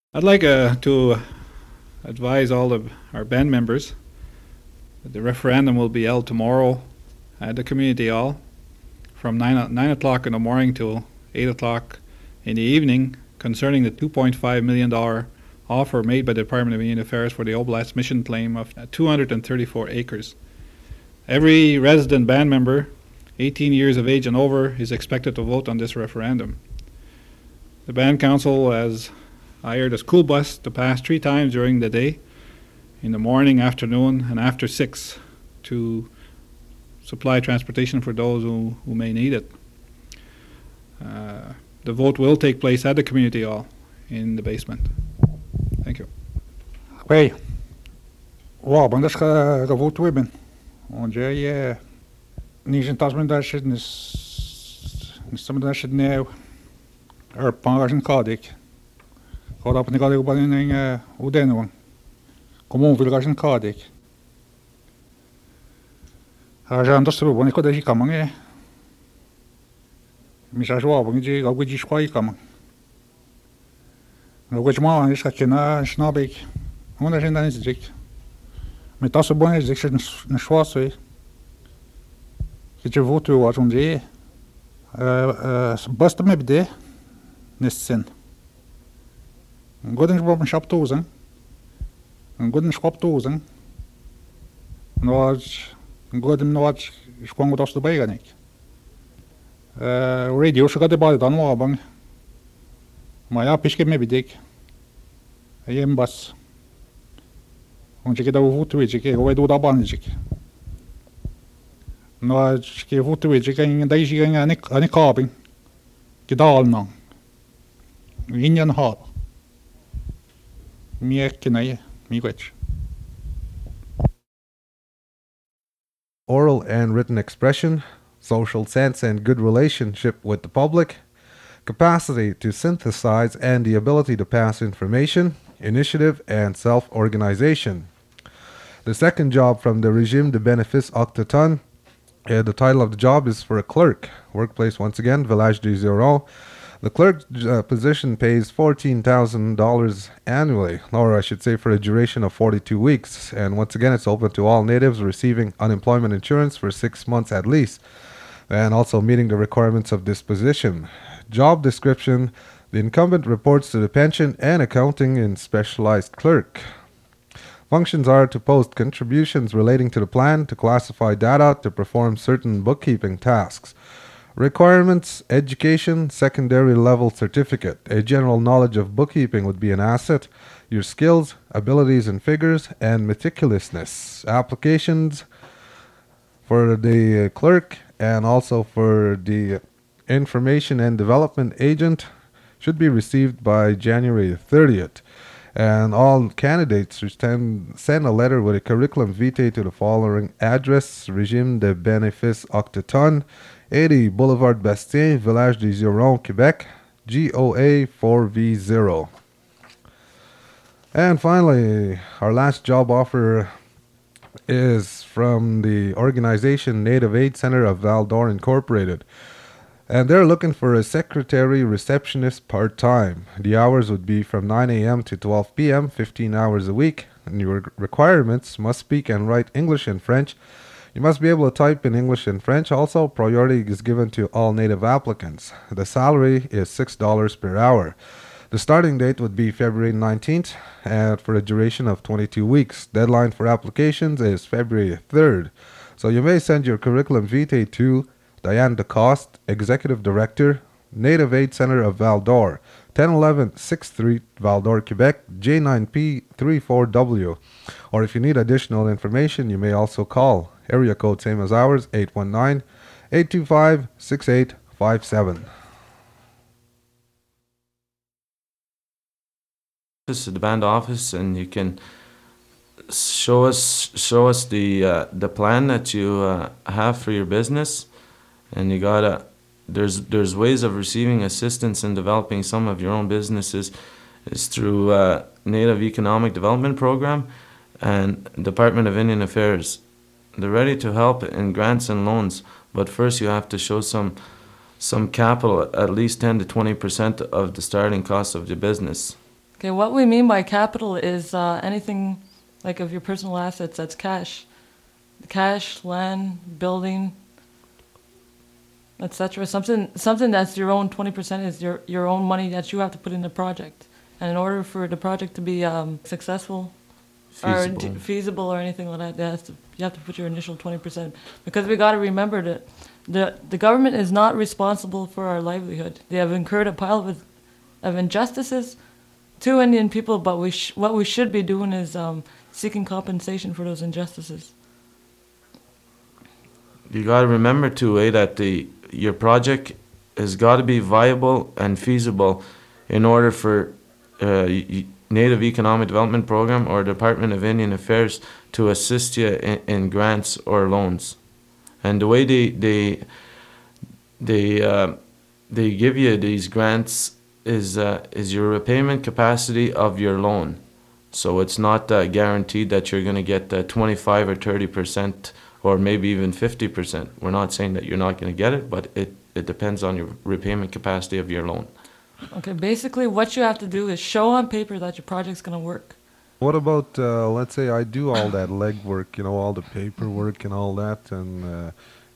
I'd like to advise all of our band members that the referendum will be held tomorrow at the community hall from 9 o'clock in the morning till 8 o'clock in the evening concerning the $2.5 million offer made by the Department of Indian Affairs for the Oblast mission claim of 234 acres. Every resident band member 18 years of age and over is expected to vote on this referendum. The band council has hired a school bus to pass 3 times during the day, in the morning, afternoon, and after 6, to supply transportation for those who may need it. The vote will take place at the community hall in the basement. Thank you. Hey, Warban, dat is gevoerd hebben. Want jij niet in tas met dat shit is some dat shit now. Pangas en kadik. Gaat op en kadik op en hoe den one. Kom on, veel gas en kadik. Ga je aan dat stroop, want ik had dat je kan man. Misas Warban, je gaat goed je schwaai kan. Nou, wat je maar is dat je na snap ik. Hoe dat je dan is dik. Met dat soort is dik een schwarz way. Je voet wat om je. Basta me bide. Nessen. Een goede schwab shop tozen. Een goede schwab tozen. Nou, een goede nooit is gewoon wat als de bij gaan ik. Radio gaat de bal dan wel bang. Maar ja, pischke me bidik. Je bas. Want je dat voet weet je, hoe doe dat ban je. Nou, je voet weet je, kan dat je aan ik kabing. Je daal nou. Indian hard. Meer kennen me weet. Oral and written expression, social sense and good relationship with the public, capacity to synthesize and the ability to pass information, initiative and self-organization. The second job from the Régime de Bénéfice Octoton, the title of the job is for a clerk. Workplace once again, Village du Zéro. The clerk position pays $14,000 annually, or I should say for a duration of 42 weeks. And once again, it's open to all natives receiving unemployment insurance for 6 months at least, and also meeting the requirements of this position. Job description: the incumbent reports to the pension and accounting and specialized clerk. Functions are to post contributions relating to the plan, to classify data, to perform certain bookkeeping tasks. Requirements: education, secondary level certificate. A general knowledge of bookkeeping would be an asset. Your skills, abilities in figures, and meticulousness. Applications for the clerk and also for the information and development agent should be received by January 30th. And all candidates should send a letter with a curriculum vitae to the following address: Régime de Bénéfice Octoton, 80 Boulevard Bastien, Village du Zéro, Quebec, GOA 4V0. And finally, our last job offer is from the organization Native Aid Center of Val-d'Or Incorporated. And they're looking for a secretary receptionist part-time. The hours would be from 9 a.m. to 12 p.m., 15 hours a week. And your requirements: must speak and write English and French. You must be able to type in English and French. Also, priority is given to all native applicants. The salary is $6 per hour. The starting date would be February 19th, and for a duration of 22 weeks. Deadline for applications is February 3rd. So you may send your curriculum vitae to Diane DeCoste, Executive Director, Native Aid Center of Val-d'Or, 1011 6th Street, Val-d'Or, Quebec, J9P34W. Or if you need additional information, you may also call. Area code same as ours, 819-825-6857. This is the band office, and you can show us the plan that you have for your business. And you gotta, there's ways of receiving assistance in developing some of your own businesses. It's through Native Economic Development Program and Department of Indian Affairs. They're ready to help in grants and loans, but first you have to show some capital, at least 10 to 20% of the starting cost of your business. Okay, what we mean by capital is anything like of your personal assets that's cash. Cash, land, building, etc. Something that's your own 20% is your own money that you have to put in the project. And in order for the project to be successful or Feasible. feasible or anything like that, you have to put your initial 20%. Because we got to remember that the government is not responsible for our livelihood. They have incurred a pile of injustices to Indian people, but what we should be doing is seeking compensation for those injustices. You got to remember too, that your project has got to be viable and feasible in order for Native Economic Development Program or Department of Indian Affairs to assist you in grants or loans. And the way they give you these grants is your repayment capacity of your loan. So it's not guaranteed that you're going to get 25 or 30% or maybe even 50%. We're not saying that you're not going to get it, but it depends on your repayment capacity of your loan. Okay, basically what you have to do is show on paper that your project's going to work. What about, let's say I do all that legwork, all the paperwork and all that, and,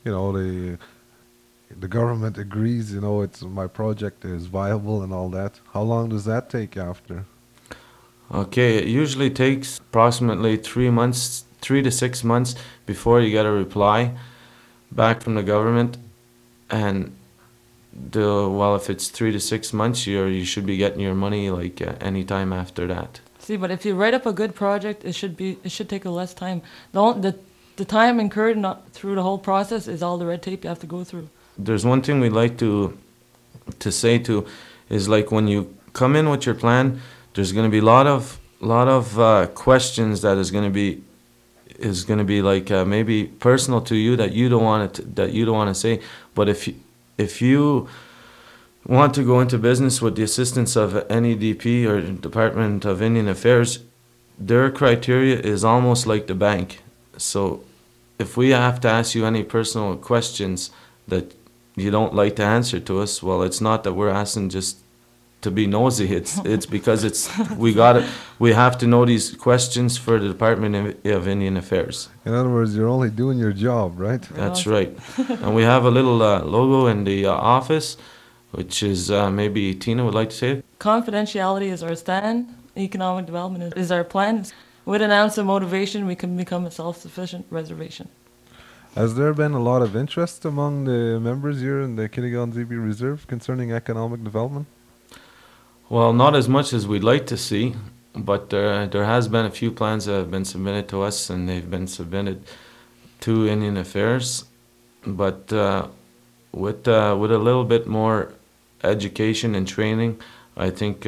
the government agrees, it's my project is viable and all that. How long does that take after? Okay, it usually takes approximately 3 to 6 months before you get a reply back from the government. And if it's 3 to 6 months, you should be getting your money like any time after that. See, but if you write up a good project, it should take a less time. The time incurred through the whole process is all the red tape you have to go through. There's one thing we'd like to say too, is like when you come in with your plan, there's going to be a lot of questions that is going to be like maybe personal to you that you don't want to say. But if you want to go into business with the assistance of NEDP or Department of Indian Affairs, their criteria is almost like the bank. So if we have to ask you any personal questions that you don't like to answer to us, well, it's not that we're asking just to be nosy. It's because we have to know these questions for the Department of Indian Affairs. In other words, you're only doing your job, right? That's right. And we have a little logo in the office, which is maybe Tina would like to say it. Confidentiality is our stand. Economic development is our plan. With an ounce of motivation, we can become a self-sufficient reservation. Has there been a lot of interest among the members here in the Kinigon-Zibi Reserve concerning economic development? Well, not as much as we'd like to see, but there has been a few plans that have been submitted to us, and they've been submitted to Indian Affairs. But with a little bit more education and training, I think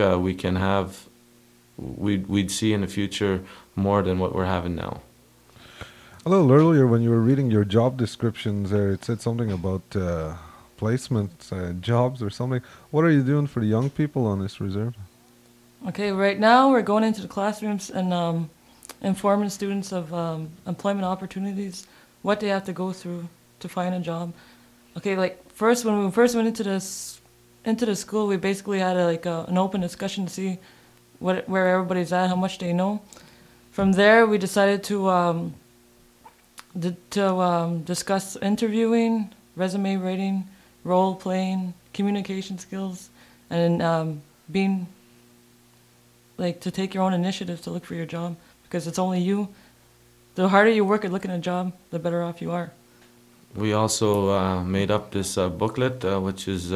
we'd see in the future more than what we're having now. A little earlier when you were reading your job descriptions there, it said something about placements, jobs or something. What are you doing for the young people on this reserve? Okay, right now we're going into the classrooms and informing students of employment opportunities, what they have to go through to find a job. Okay, like when we first went into the school, we basically had an open discussion to see where everybody's at, how much they know. From there, we decided to discuss interviewing, resume writing, role playing, communication skills, and to take your own initiative to look for your job, because it's only you. The harder you work at looking at a job, the better off you are. We also made up this booklet, which is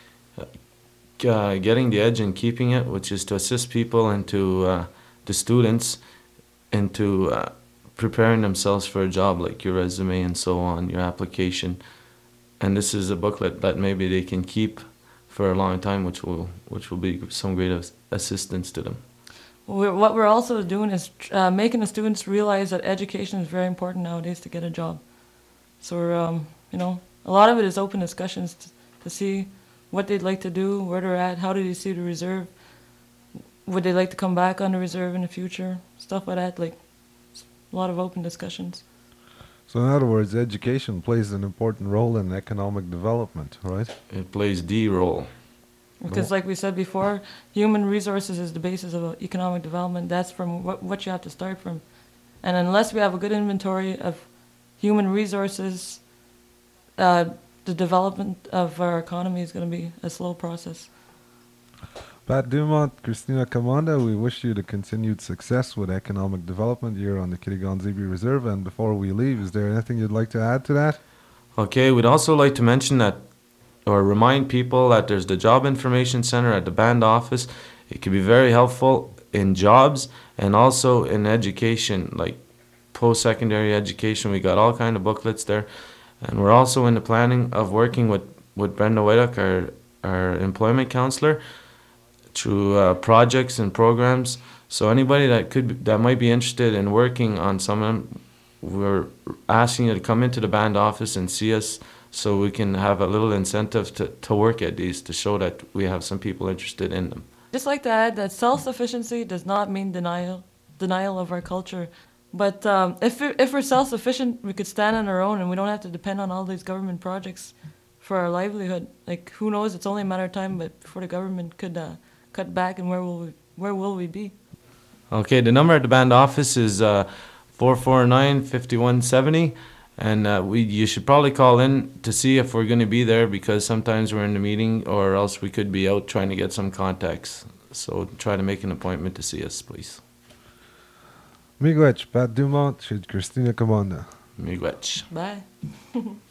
Getting the Edge and Keeping It, which is to assist people and to the students into preparing themselves for a job, like your resume and so on, your application. And this is a booklet that maybe they can keep for a long time, which will be some great assistance to them. What we're also doing is making the students realize that education is very important nowadays to get a job. So we're, a lot of it is open discussions to see what they'd like to do, where they're at, how do they see the reserve, would they like to come back on the reserve in the future, stuff like that, like a lot of open discussions. So in other words, education plays an important role in economic development, right? It plays the role. Because like we said before, human resources is the basis of economic development. That's from what you have to start from. And unless we have a good inventory of human resources, the development of our economy is going to be a slow process. Pat Dumont, Christina Kamanda, we wish you the continued success with economic development here on the Kitigan-Zibi Reserve. And before we leave, is there anything you'd like to add to that? Okay, we'd also like to mention that, or remind people that there's the Job Information Center at the band office. It can be very helpful in jobs and also in education, like post-secondary education. We got all kind of booklets there. And we're also in the planning of working with Brenda Weddock, our employment counselor, through projects and programs. So anybody that might be interested in working on some of them, we're asking you to come into the band office and see us, so we can have a little incentive to work at these, to show that we have some people interested in them. Just like to add that self-sufficiency does not mean denial of our culture. But if we're self-sufficient, we could stand on our own and we don't have to depend on all these government projects for our livelihood. Like, who knows, it's only a matter of time but before the government could cut back, and where will we be? Okay, the number at the band office is 449-5170. And you should probably call in to see if we're going to be there, because sometimes we're in the meeting, or else we could be out trying to get some contacts. So try to make an appointment to see us, please. Miigwech, Pat Dumont, Christina Kamanda. Miigwech. Bye.